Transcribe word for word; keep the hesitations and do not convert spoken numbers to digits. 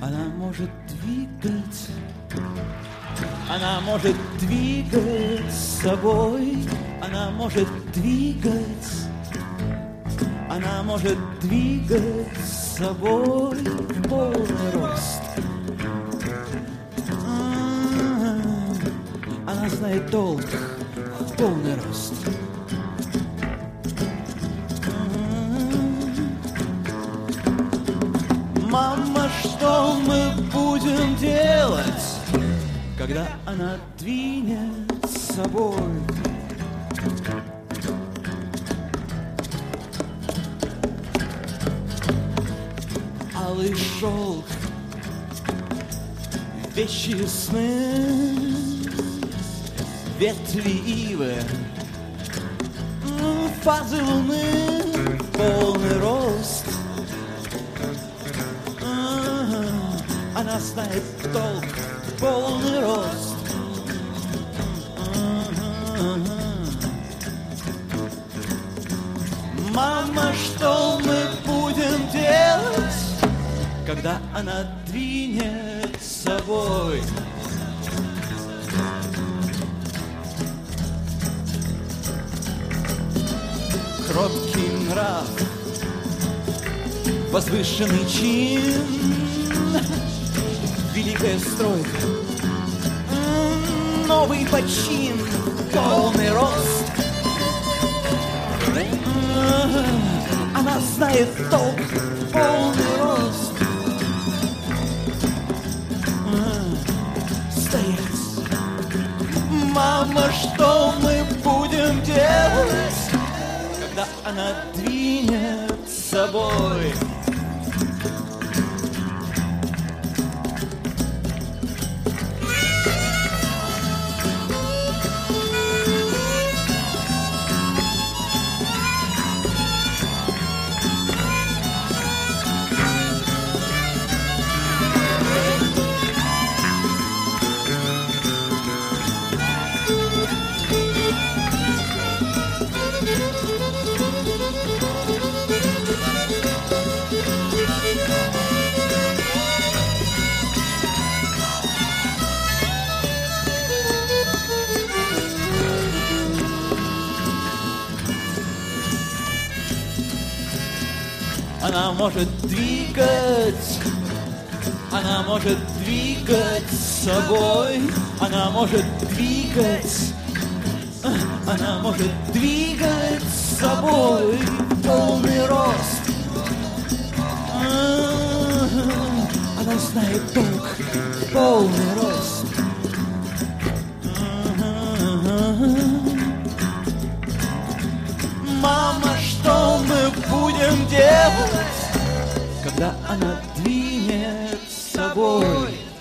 Она может двигать, она может двигать собой, она может двигать, она может двигать собой в полный рост. Она знает толк в полный рост. Мама, что мы будем делать, когда она двинет с собой? Алый шелк, вещи сны, ветви ивы, фазы луны, полный рост. Она знает толк, полный рост. Мама, что мы будем делать, когда она двинет с собой? Кроткий нрав, возвышенный чин, великая стройка, новый почин, полный рост. Она знает толк, полный рост. Стоять. Мама, что мы будем делать, когда она двинет с собой? Она может двигать, она может двигать собой, она может двигать, она может двигать собой полный рост. Она знает толк, полный рост. Мама, что мы будем делать, когда она двинет с собой?